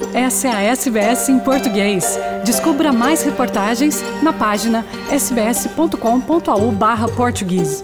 essa é a SBS em português. Descubra mais reportagens na página sbs.com.au/português.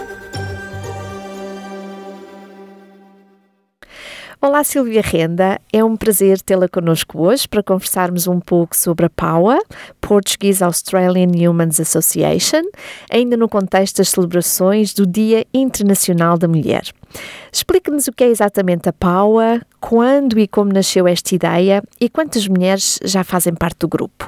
Olá, Silvia Renda. É um prazer tê-la connosco hoje para conversarmos um pouco sobre a PAUA, Portuguese Australian Women's Association, ainda no contexto das celebrações do Dia Internacional da Mulher. Explique-nos o que é exatamente a PAUA, quando e como nasceu esta ideia e quantas mulheres já fazem parte do grupo.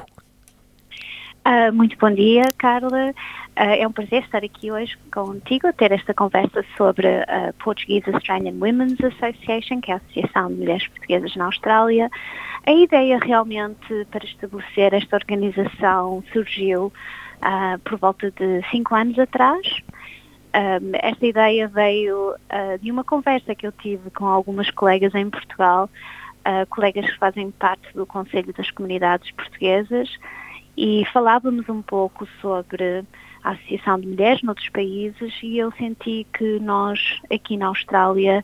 Muito bom dia, Carla. É um prazer estar aqui hoje contigo, ter esta conversa sobre a Portuguese Australian Women's Association, que é a Associação de Mulheres Portuguesas na Austrália. A ideia realmente para estabelecer esta organização surgiu por volta de 5 anos atrás. Esta ideia veio de uma conversa que eu tive com algumas colegas em Portugal, colegas que fazem parte do Conselho das Comunidades Portuguesas, e falávamos um pouco sobre a Associação de Mulheres noutros países e eu senti que nós aqui na Austrália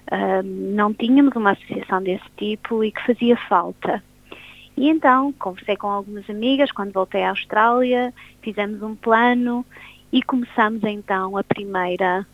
não tínhamos uma associação desse tipo e que fazia falta. E então conversei com algumas amigas quando voltei à Austrália, fizemos um plano e começamos então a primeira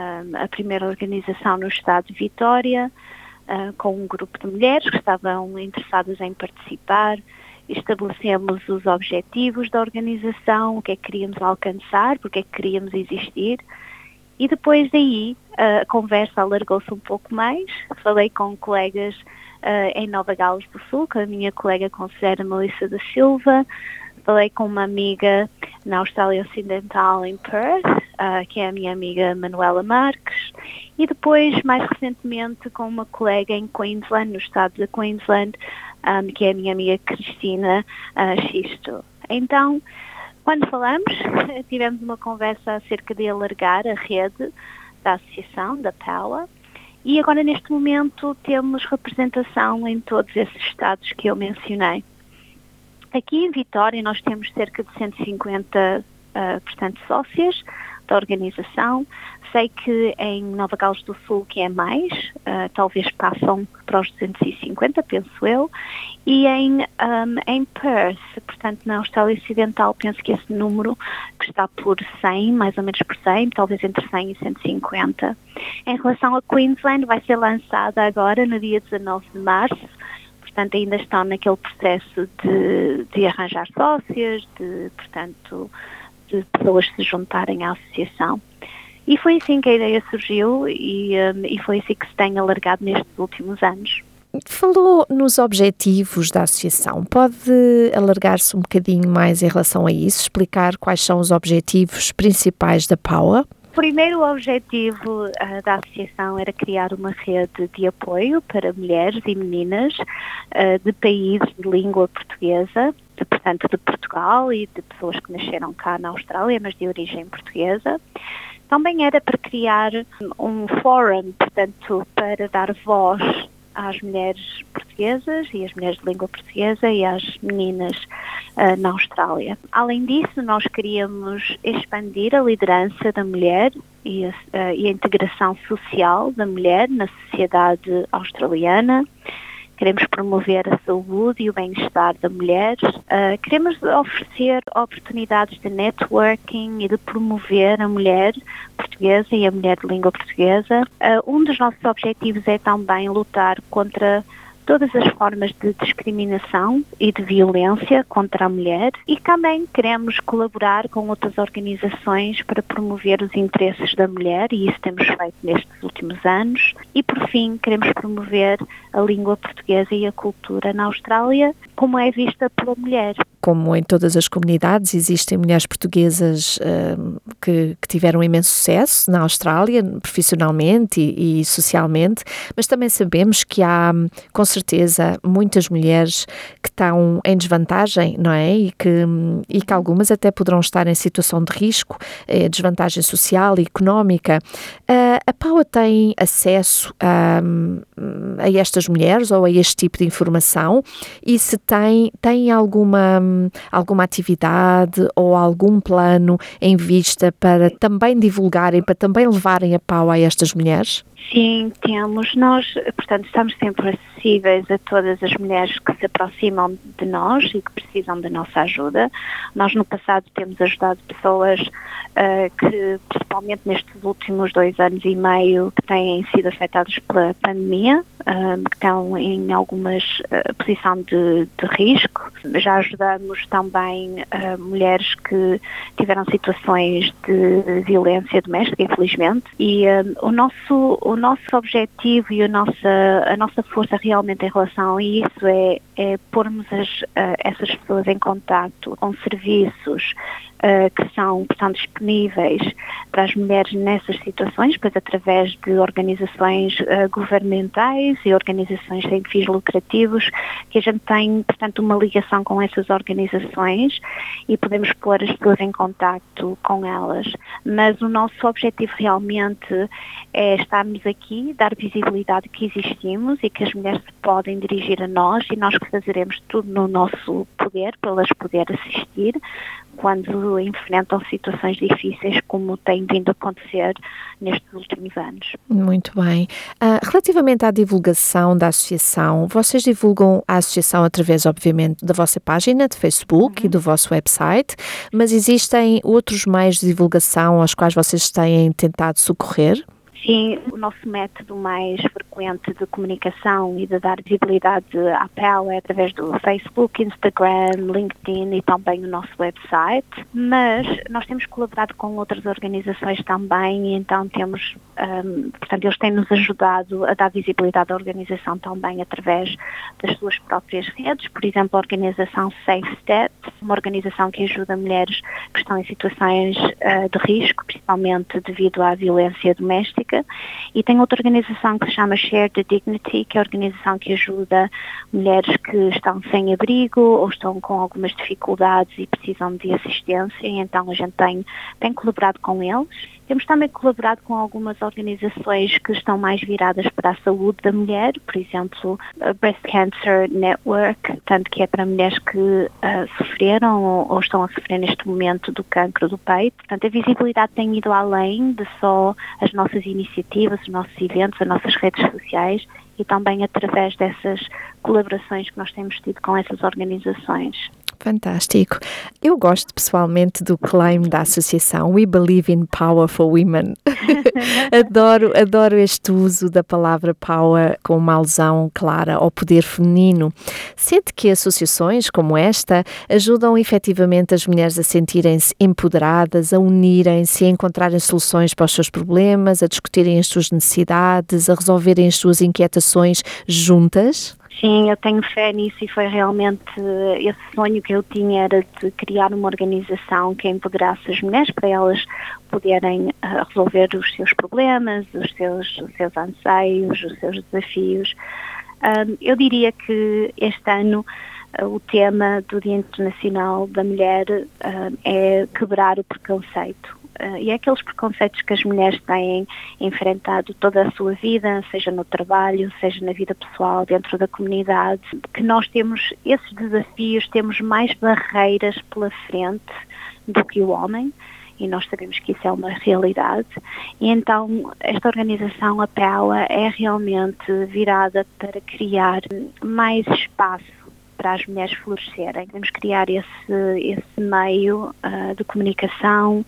organização no estado de Vitória, com um grupo de mulheres que estavam interessadas em participar. Estabelecemos os objetivos da organização, o que é que queríamos alcançar, porque é que queríamos existir, e depois daí a conversa alargou-se um pouco mais. Falei com colegas em Nova Gales do Sul, com a minha colega conselheira Melissa da Silva, falei com uma amiga na Austrália Ocidental em Perth, que é a minha amiga Manuela Marques, e depois, mais recentemente, com uma colega em Queensland, no estado de Queensland, que é a minha amiga Cristina Xisto. Então, quando falamos, tivemos uma conversa acerca de alargar a rede da associação, da PAUA, e agora neste momento temos representação em todos esses estados que eu mencionei. Aqui em Vitória nós temos cerca de 150 sócias da organização. Sei que em Nova Gales do Sul, que é mais, talvez passam para os 250, penso eu, e em Perth, portanto na Austrália Ocidental, penso que esse número que está por 100, mais ou menos por 100, talvez entre 100 e 150. Em relação a Queensland, vai ser lançada agora no dia 19 de março, portanto ainda estão naquele processo de arranjar sócios, de pessoas se juntarem à associação. E foi assim que a ideia surgiu e foi assim que se tem alargado nestes últimos anos. Falou nos objetivos da associação. Pode alargar-se um bocadinho mais em relação a isso? Explicar quais são os objetivos principais da PAUA? O primeiro objetivo da associação era criar uma rede de apoio para mulheres e meninas de países de língua portuguesa, portanto de Portugal e de pessoas que nasceram cá na Austrália, mas de origem portuguesa. Também era para criar um fórum, portanto, para dar voz às mulheres portuguesas e às mulheres de língua portuguesa e às meninas na Austrália. Além disso, nós queríamos expandir a liderança da mulher e a integração social da mulher na sociedade australiana. Queremos promover a saúde e o bem-estar da mulher. Queremos oferecer oportunidades de networking e de promover a mulher portuguesa e a mulher de língua portuguesa. Um dos nossos objetivos é também lutar contra todas as formas de discriminação e de violência contra a mulher e também queremos colaborar com outras organizações para promover os interesses da mulher e isso temos feito nestes últimos anos. E por fim, queremos promover a língua portuguesa e a cultura na Austrália como é vista pela mulher. Como em todas as comunidades, existem mulheres portuguesas que tiveram imenso sucesso na Austrália, profissionalmente e socialmente, mas também sabemos que há, com certeza, muitas mulheres que estão em desvantagem, não é? E que algumas até poderão estar em situação de risco, desvantagem social e económica. A PAUA tem acesso a estas mulheres ou a este tipo de informação e se tem alguma atividade ou algum plano em vista para também divulgarem, para também levarem a PAUA a estas mulheres? Sim, temos. Nós, portanto, estamos sempre acessíveis a todas as mulheres que se aproximam de nós e que precisam da nossa ajuda. Nós, no passado, temos ajudado pessoas que, principalmente nestes últimos 2 anos e meio, que têm sido afetadas pela pandemia, que estão em algumas posição de risco. Já ajudamos também mulheres que tiveram situações de violência doméstica, infelizmente, e o nosso objetivo e a nossa força realmente em relação a isso é pormos essas pessoas em contacto com serviços que são, portanto, disponíveis para as mulheres nessas situações, pois através de organizações governamentais e organizações sem fins lucrativos, que a gente tem, portanto, uma ligação com essas organizações e podemos pôr as pessoas em contacto com elas. Mas o nosso objetivo realmente é estarmos aqui, dar visibilidade que existimos e que as mulheres se podem dirigir a nós e nós que fazeremos tudo no nosso poder para elas poderem assistir quando enfrentam situações difíceis como tem vindo a acontecer nestes últimos anos. Muito bem. Relativamente à divulgação da associação, vocês divulgam a associação através, obviamente, da vossa página de Facebook e do vosso website, mas existem outros meios de divulgação aos quais vocês têm tentado socorrer? Sim, o nosso método mais frequente de comunicação e de dar visibilidade à PEL é através do Facebook, Instagram, LinkedIn e também o nosso website, mas nós temos colaborado com outras organizações também e então temos, portanto, eles têm-nos ajudado a dar visibilidade à organização também através das suas próprias redes, por exemplo, a organização Safe Steps, uma organização que ajuda mulheres que estão em situações de risco, principalmente devido à violência doméstica. E tem outra organização que se chama Share the Dignity, que é a organização que ajuda mulheres que estão sem abrigo ou estão com algumas dificuldades e precisam de assistência, e então a gente tem colaborado com eles. Temos também colaborado com algumas organizações que estão mais viradas para a saúde da mulher, por exemplo, a Breast Cancer Network, tanto que é para mulheres que sofreram ou estão a sofrer neste momento do cancro do peito. Portanto, a visibilidade tem ido além de só as nossas iniciativas, os nossos eventos, as nossas redes sociais e também através dessas colaborações que nós temos tido com essas organizações. Fantástico. Eu gosto pessoalmente do claim da associação We Believe in Power for Women. Adoro este uso da palavra power com uma alusão clara ao poder feminino. Sente que associações como esta ajudam efetivamente as mulheres a sentirem-se empoderadas, a unirem-se, a encontrarem soluções para os seus problemas, a discutirem as suas necessidades, a resolverem as suas inquietações juntas? Sim, eu tenho fé nisso e foi realmente esse sonho que eu tinha, era de criar uma organização que empoderasse as mulheres para elas poderem resolver os seus problemas, os seus anseios, os seus desafios. Eu diria que este ano o tema do Dia Internacional da Mulher é quebrar o preconceito. E é aqueles preconceitos que as mulheres têm enfrentado toda a sua vida, seja no trabalho, seja na vida pessoal, dentro da comunidade, que nós temos esses desafios, temos mais barreiras pela frente do que o homem, e nós sabemos que isso é uma realidade, e então esta organização, a PELA, é realmente virada para criar mais espaço para as mulheres florescerem. Temos que criar esse meio de comunicação,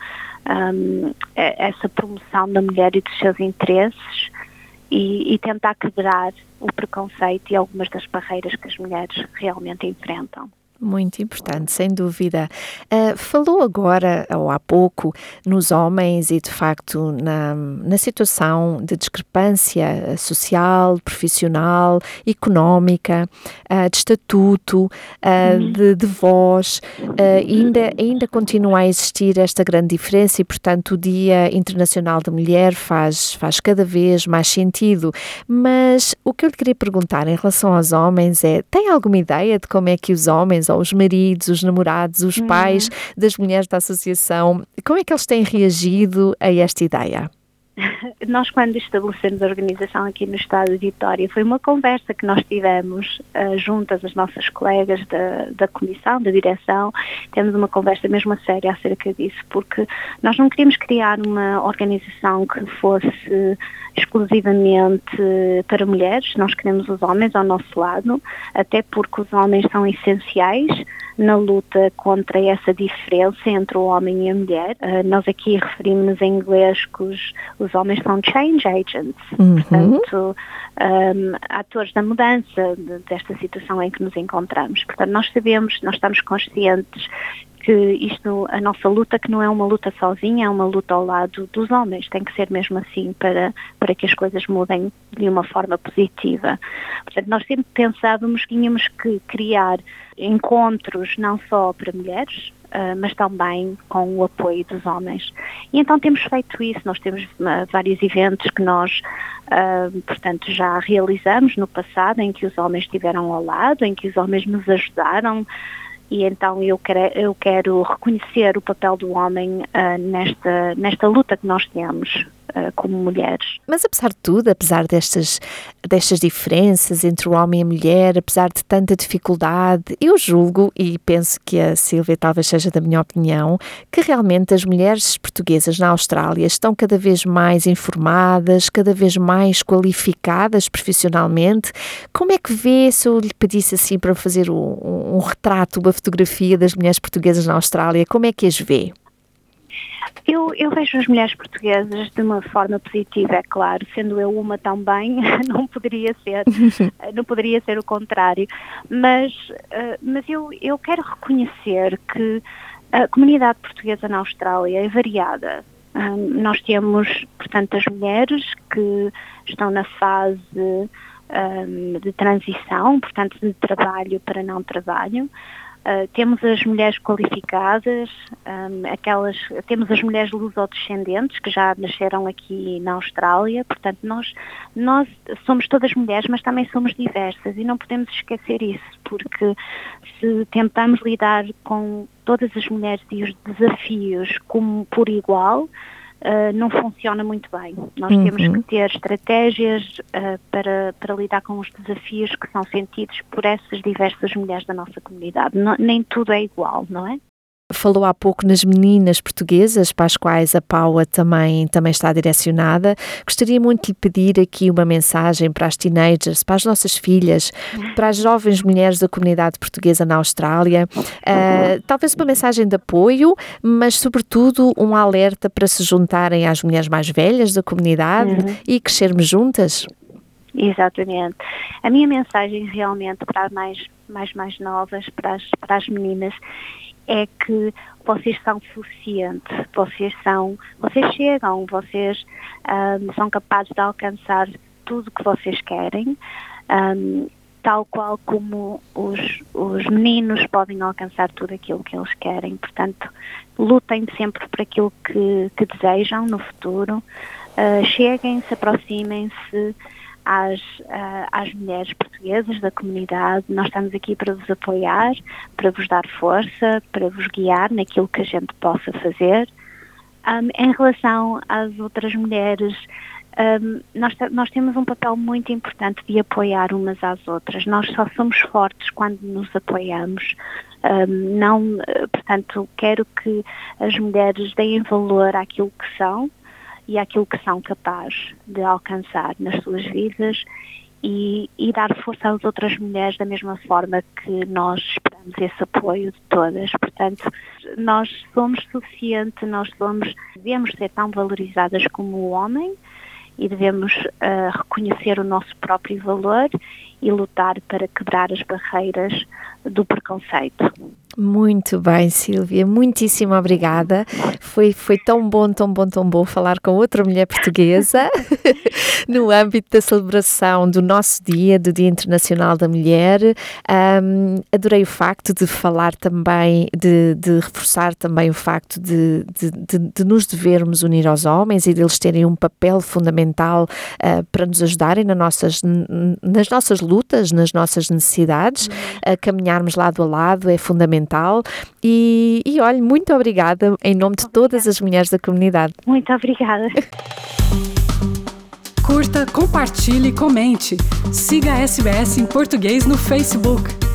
essa promoção da mulher e dos seus interesses e tentar quebrar o preconceito e algumas das barreiras que as mulheres realmente enfrentam. Muito importante, sem dúvida. Falou agora, ou há pouco, nos homens e, de facto, na situação de discrepância social, profissional, económica, de estatuto, de voz. Ainda continua a existir esta grande diferença e, portanto, o Dia Internacional da Mulher faz cada vez mais sentido. Mas o que eu lhe queria perguntar em relação aos homens é, tem alguma ideia de como é que os homens, ou os maridos, os namorados, os pais das mulheres da associação, como é que eles têm reagido a esta ideia? Nós, quando estabelecemos a organização aqui no estado de Vitória, foi uma conversa que nós tivemos juntas, as nossas colegas da comissão, da direção, temos uma conversa mesmo a séria acerca disso, porque nós não queríamos criar uma organização que fosse exclusivamente para mulheres, nós queremos os homens ao nosso lado, até porque os homens são essenciais na luta contra essa diferença entre o homem e a mulher. Nós aqui referimos-nos em inglês que os homens são change agents, portanto, atores da mudança desta situação em que nos encontramos. Portanto, nós sabemos, nós estamos conscientes que a nossa luta, que não é uma luta sozinha, é uma luta ao lado dos homens, tem que ser mesmo assim para que as coisas mudem de uma forma positiva. Portanto, nós sempre pensávamos que tínhamos que criar encontros não só para mulheres, mas também com o apoio dos homens. E então temos feito isso, nós temos vários eventos que nós, portanto, já realizamos no passado, em que os homens estiveram ao lado, em que os homens nos ajudaram. E então eu quero reconhecer o papel do homem nesta luta que nós temos como mulheres. Mas apesar de tudo, apesar destas diferenças entre o homem e a mulher, apesar de tanta dificuldade, eu julgo, e penso que a Sílvia talvez seja da minha opinião, que realmente as mulheres portuguesas na Austrália estão cada vez mais informadas, cada vez mais qualificadas profissionalmente. Como é que vê, se eu lhe pedisse assim para fazer um retrato, uma fotografia das mulheres portuguesas na Austrália, como é que as vê? Eu vejo as mulheres portuguesas de uma forma positiva, é claro, sendo eu uma também, não poderia ser o contrário, mas eu quero reconhecer que a comunidade portuguesa na Austrália é variada. Nós temos, portanto, as mulheres que estão na fase de transição, portanto, de trabalho para não trabalho. Temos as mulheres qualificadas, temos as mulheres lusodescendentes que já nasceram aqui na Austrália, portanto nós somos todas mulheres, mas também somos diversas e não podemos esquecer isso, porque se tentamos lidar com todas as mulheres e os desafios como por igual, não funciona muito bem. Nós temos que ter estratégias para lidar com os desafios que são sentidos por essas diversas mulheres da nossa comunidade. Nem tudo é igual, não é? Falou há pouco nas meninas portuguesas, para as quais a PAUA também está direcionada. Gostaria muito de lhe pedir aqui uma mensagem para as teenagers, para as nossas filhas, para as jovens mulheres da comunidade portuguesa na Austrália. Talvez uma mensagem de apoio, mas sobretudo um alerta para se juntarem às mulheres mais velhas da comunidade e crescermos juntas. Exatamente. A minha mensagem realmente para as mais novas, para as meninas, é que vocês são suficientes, vocês chegam, vocês são capazes de alcançar tudo o que vocês querem, tal qual como os meninos podem alcançar tudo aquilo que eles querem. Portanto, lutem sempre por aquilo que desejam no futuro, cheguem-se, aproximem-se às mulheres portuguesas da comunidade. Nós estamos aqui para vos apoiar, para vos dar força, para vos guiar naquilo que a gente possa fazer. Em relação às outras mulheres, nós temos um papel muito importante de apoiar umas às outras. Nós só somos fortes quando nos apoiamos. Portanto, quero que as mulheres deem valor àquilo que são e àquilo que são capazes de alcançar nas suas vidas e dar força às outras mulheres da mesma forma que nós esperamos esse apoio de todas. Portanto, nós somos suficientes, devemos ser tão valorizadas como o homem e devemos reconhecer o nosso próprio valor e lutar para quebrar as barreiras do preconceito. Muito bem, Sílvia, muitíssimo obrigada. Foi tão bom falar com outra mulher portuguesa no âmbito da celebração do nosso dia, do Dia Internacional da Mulher. Adorei o facto de falar também, de reforçar também o facto de nos devermos unir aos homens e deles terem um papel fundamental para nos ajudarem nas nossas lutas, nas nossas necessidades, caminharmos lado a lado é fundamental e olha, muito obrigada em nome de todas as mulheres da comunidade. Muito obrigada. Curta, compartilhe e comente. Siga a SBS em português no Facebook.